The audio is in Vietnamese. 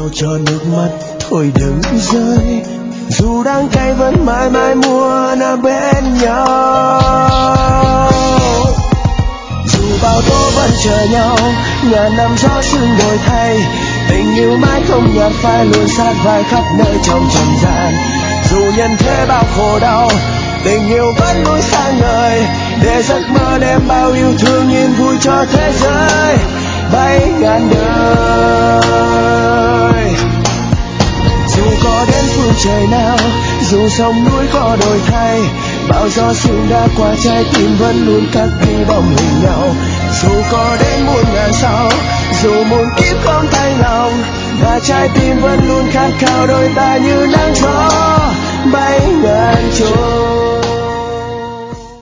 nhau cho nước mắt thôi đừng rơi, dù đắng cay vẫn mãi mãi muốn ở bên nhau. Dù bao tố vẫn chờ nhau, ngàn năm gió sương đổi thay, tình yêu mãi không nhạt phai luôn sát vai khắp nơi trong trần gian. Dù nhân thế bao khổ đau, tình yêu vẫn luôn sáng ngời, để giấc mơ đem bao yêu thương yên vui cho thế giới bay ngàn đời. Dù có đến phương trời nào, dù sông núi có đổi thay, bao gió sương đã qua trái tim vẫn luôn cất đi bóng hình nhau. Dù có đến muôn ngàn sao, dù muôn kiếp không thay lòng, và trái tim vẫn luôn khát khao đôi ta như nắng gió bay ngàn trôi.